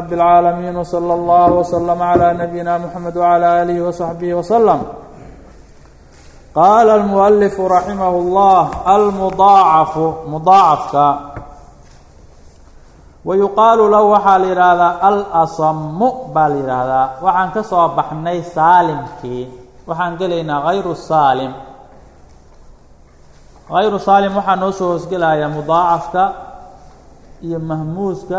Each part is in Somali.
رب العالمين وصلى الله وسلم على نبينا محمد وعلى آله وصحبه وسلم. قال المؤلف رحمه الله المضاعف مضاacفka ويuqaaل له waxaa la yihahdaa الأصم baa la yihahdaa. waxaan ka soo baxnay saalimkii, waxaan gelaynaa غayru saalim. غayru saalim waxaa noo soo hoosgelaya muضaacafka iyo mahmuuska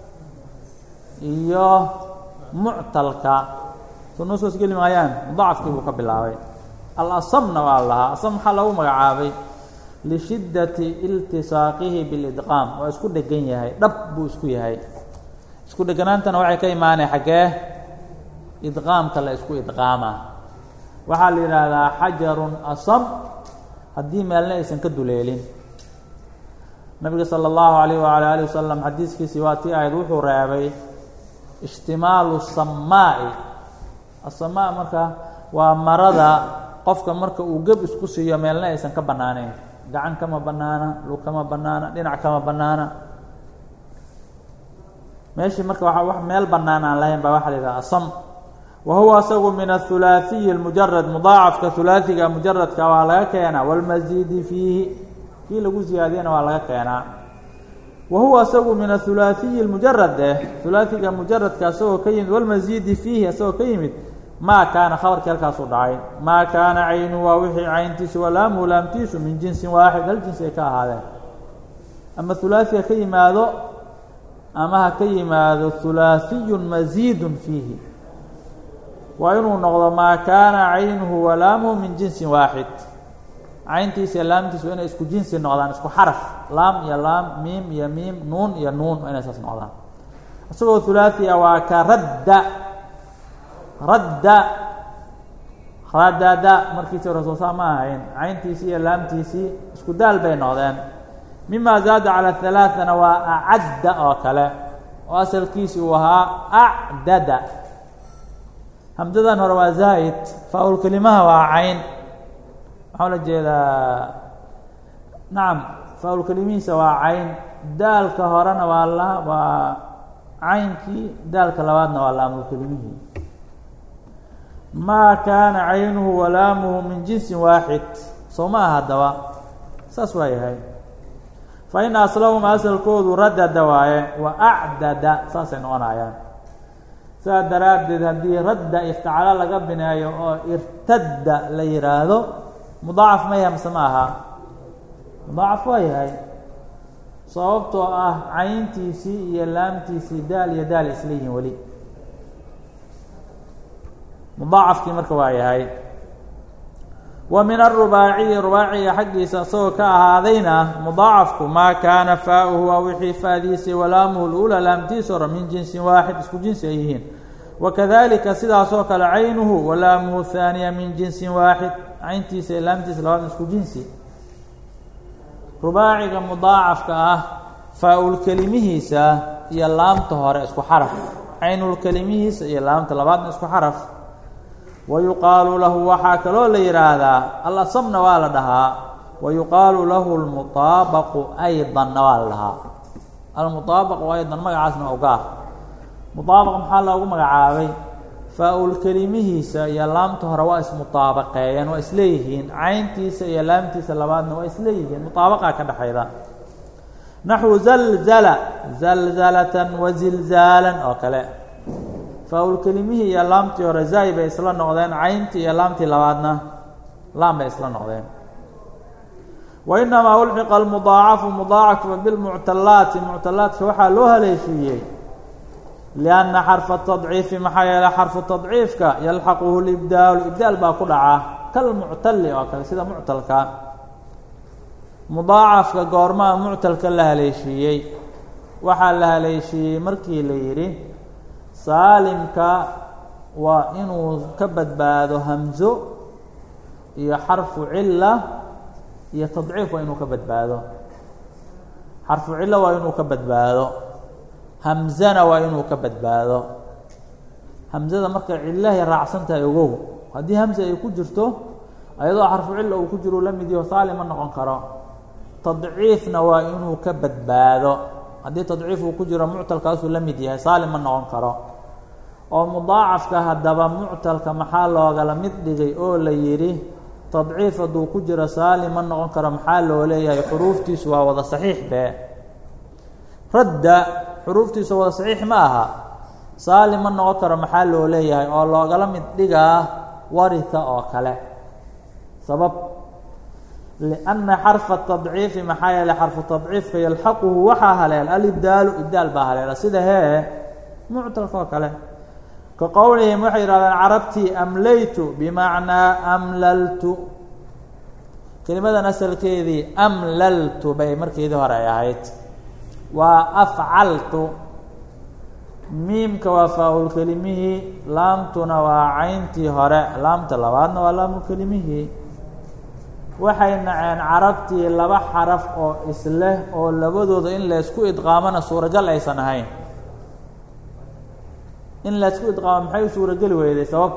iyo muctalka soo noo soo hoosgeli maayaan. muضaacafkii buu ka bilaabay. الأصمna waa lahaa. aصم maxaa lagu magacaabay? lishiddati iltisaaqihi bilidqaam. waa isku dhegan yahay, dhab buu isku yahay. isku dheganaantana waxay ka imaanay xaggee? idqaamka la isku idqaama. waxaa la yidhaahdaa xajarun asam haddii meelna aysan ka duleelin. nabiga salى اllahu عalayh wala alih wasalam xadiiskiisii waa tii ahayd, wuxuu reebay ishtimaalu samaa'i. asamaa marka waa marada qofka marka uu geb isku siiyo meelna aysan ka bannaanayn. gacan kama bannaana, lug kama bannaana, dhinac kama bannaana. meeshii marka wax meel bannaan aan lahayn baa waxaa la yidhaha asam. wa huwa asagu min athulaathiyi اlmujarad. mudaacafka hulaathiga mujaradka waa laga keenaa. wاlmasiidi fiihi, kii lagu ziyaadiyana waa laga keenaa. wa huwa asagu min athulaathiyi اlmujarad hulaathiga mujaradka asagoo ka yimid, wاlmasiidi fiihi asagoo ka yimid maa kaana khabarkii halkaasuu dhacay. maa kaana caynu waa wixii cayntiisu walaamuhu laamtiisu min jinsin waaxid, hal jinsi ay ka ahaadeen. ama hulaaثi ha ka yimaado ama ha ka yimaado hulaaثiyun masiidun fiihi. waa inuu noqdo maa kaana caynuhu walaamuhu min jinsin waaxid. cayntiisa iyo laamtiisu waa inay isku jinsi noqdaan, isku xaraf. laam iyo laam, miim iyo miim, nuun iyo nuun waa inay saas noqdaan. isagoo hulaaثi a waa ka radda. radda radada markiisi hore soosaa ma ahayn. cayntiisii iyo laamtiisii isku daal bay noqdeen. mima zaada calى halaaثana waa acadda oo kale, oo asalkiisi uu ahaa acdada. hamdadan hore waa zaa'id, faa-ul kelimaha waa cayn. waxaa la jeedaa nacam, faa-ul kelimihiisa waa cayn. daalka horena waa caynkii, daalka labaadna waa laamul kelimihii. maa kaana caynuhu walaamuhu min jinsin waaxid. soo ma aha haddaba saas waa yahay. fa ina aslahuma asalkoodu radada waaye, wa acdada saasay noqonayaan. saa daraaddeed haddii radda iftacalo laga bineeyo oo irtadda la yihaahdo, mudaacaf ma yahay mase ma aha? mudaacaf waa yahay, sababtoo ah cayntiisii iyo laamtiisii daal iyo daal isla yihiin weli. mudaacafkii marka waa yahay. wa min arubaaciyi, rubaaciga xaggiisa isagoo ka ahaadayna mudaacafku maa kaana faa-uhu waa wixii faadiisay walaamuhu lula laamtiisa hore min jinsin waaxid, isku jinsi ay yihiin. wakadalika sidaasoo kale caynuhu walaamuhu haaniya min jinsin waaxid, cayntiisa iyo laamtiisa labaadna isku jinsi. rubaaciga mudaacafka ah faa-ul kelimihiisa iyo laamta hore isku xaraf, caynul kelimihiisa iyo laamta labaadna isku xaraf. wayuqaalu lahu waxaa kaloo la yihaahdaa alasamna waa la dhahaa. wayuqaalu lahu almuطaabaqu aydanna waa la dhahaa. almuطaabaqu aydan magacaasna ogaah. muطaabaq maxaa loogu magacaabay? faa-ul kelimihiisa iyo laamta hore waa ismuطaabaqeeyeen, waa isleeyihiin. cayntiisa iyo laamtiisa labaadna waa isleeyihiin, muطaabaqaa ka dhexayda. naxwu zalzala, zalzalatan wa zilzaalan oo kale. faa-ul kelimihii iyo laamtii hore zaay bay isla noqdeen, cayntii iyo laamtii labaadna laam bay isla noqdeen. wa inamaa ulxiqa almudaacafu mudaacafka bilmuctalaati, muctalaadka waxaa loo haleeshiiyey lianna xarfa tadciifi, maxaa yeeley xarfu tadciifka yalxaquhu libdaalu, ibdaal baa ku dhaca kalmuctali oo kale, sida muctalka. mudaacafka goormaa muctalka la haleeshiiyey? waxaa la haleeshiiyey markii la yidhi saalimka waa inuu ka badbaado hamzo iyo xarfu cila iyo tadciif waa inuu ka badbaado. xarfu cilo waa inuu ka badbaado, hamzana waa inuu ka badbaado. hamzada markay cilahay raacsan tahay ogow, haddii hamze ay ku jirto ayadoo xarfu cilo uu ku jiro la mid yaho saalim ma noqon karo. tadciifna waa inuu ka badbaado. haddii tadciif uu ku jiro muctalkaasuu la mid yahay saalim ma noqon karo oo mudaacafka haddaba muctalka maxaa loogala mid dhigay oo la yidhi tadciif hadduu ku jiro saalim ma noqon karo maxaa loo leeyahay xuruuftiisu waa wada saxiix be radda xuruuftiisu wada saxiix ma aha saalim ma noqon karo maxaa loo leeyahay oo loogala mid dhigaa waritha oo kale sabab lianna xarfa tadciifi maxaa yeelay xarfu tadciifka yalxaquhu waxaa haleel alibdaalu ibdaal baa haleela sida hee muctalka oo kale ka qowlihim waxay yidhahdeen carabtii amlaytu bimacnaa amlaltu kelimadan asalkeedii amlaltu bay markeedii hore ay ahayd waa afcaltu miimka waa faa-ulkelimihii laamtuna waa cayntii hore laamta labaadna waa laamulkelimihii waxay naceen carabtii laba xaraf oo isleh oo labadooda in laysku idqaamana suuragal aysan ahayn in laysku idqaamo maxay u suurageli weyday sabab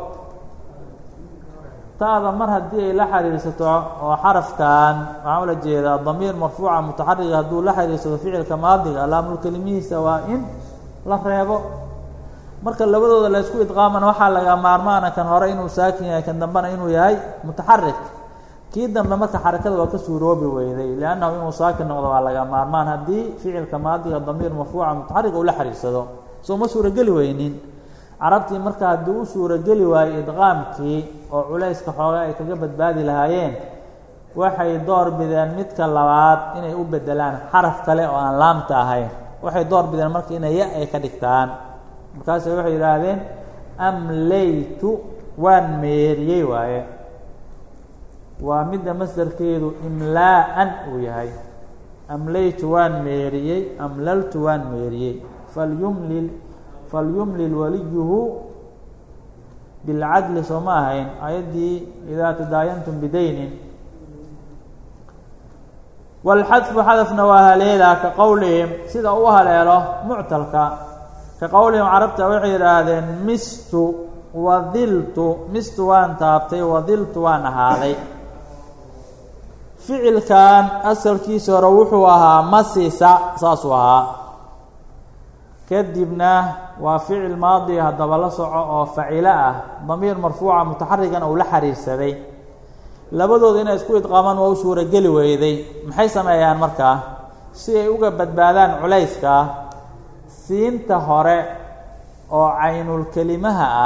taada mar haddii ay la xiriirsato oo xarafkan waxaan ula jeedaa damiir marfuuca mutaxariga hadduu la xiriirsado ficilka maadiga laamulkelimihiisa waa in la reebo marka labadooda laysku idqaamana waxaa laga maarmaana kan hore inuu saakin yahay kan dambena inuu yahay mutaxarik kii dambe marka xarakada waa ka suuroobi weyday liannahu inuu saakin noqdo waa laga maarmaan haddii ficilka maadiga damiir marfuuca mutaxariga uu la xiriirsado soo ma suurageli weynin carabtii marka haddii u suurageli waayey idqaamkii oo culayska xooga ay kaga badbaadi lahaayeen waxay door bideen midka labaad inay u bedelaan xaraf kale oo aan laamta ahayn waxay door bideen marka inay ya ay ka dhigtaan markaase waxay yidhaahdeen amlaytu waan meeriyey waaye waa midda masdarkeedu imlaa'an uu yahay amlaytu waan meeriyey amlaltu waan meeriyey falyumlil waliyuhu bilcadli soo ma ahayn ayaddii idaa tadaayantum bidaynin walxadfu xadafna waa haleelaa ka qowlihim sida u haleelo muctalka ka qowlihim carabta waxay yidhaahdeen mistu wadiltu mistu waan taabtay wadiltu waan ahaaday ficilkan asalkiisa hore wuxuu ahaa masisa saasuu ahaa kadibna waa ficil maadi haddaba la soco oo facilo ah damiir marfuuca mutaxarigana uu la xiriirsaday labadooda inay isku idqaamaan waa u suurageli weyday maxay sameeyaan markaa si ay uga badbaadaan culayska siinta hore oo caynulkelimaha ah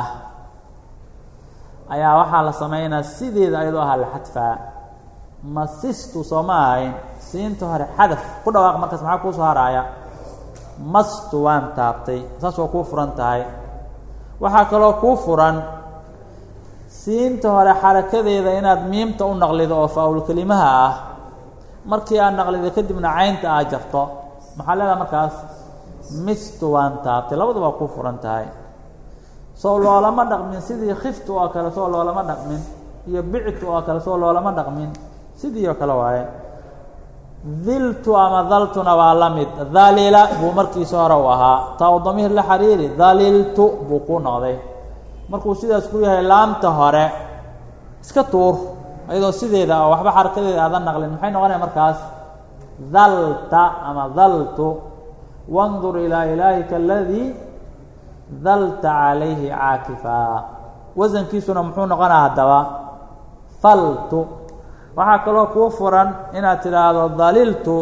ayaa waxaa la sameynaa sideeda ayadoo ahaa la xadfaa masistu soo ma ahayn siinta hore xadaf ku dhawaaq markaas maxaa kuu soo haraaya mastu waan taabtay saas waa kuu furan tahay waxaa kaloo kuu furan siinta hore xarakadeeda inaad miimta u naqlido oo faa-ulkelimaha ah markii aad naqlido kadibna caynta aad jarto maxaa leedaha markaas mistu waan taabtay labadu waa kuu furan tahay soo loolama dhaqmin sidii khiftu oo kale soo loolama dhaqmin iyo bictu oo kale soo loolama dhaqmin sidii oo kale waaye diltu ama daltuna waa la mid dalila buu markiisa hore u ahaa taa u damiir la xiriiri daliltu buu ku noqday markuu sidaas ku yahay laamta hore iska tuur iyadoo sideeda oo waxba xarakadeeda aadan naqlin maxay noqonaya markaas dalta ama daltu wandur ilaa ilaahika aladii dalta calayhi caakifaa wasankiisuna muxuu noqonaa haddaba faltu waxaa kaloo kuu furan inaad tidhaahdo daliltu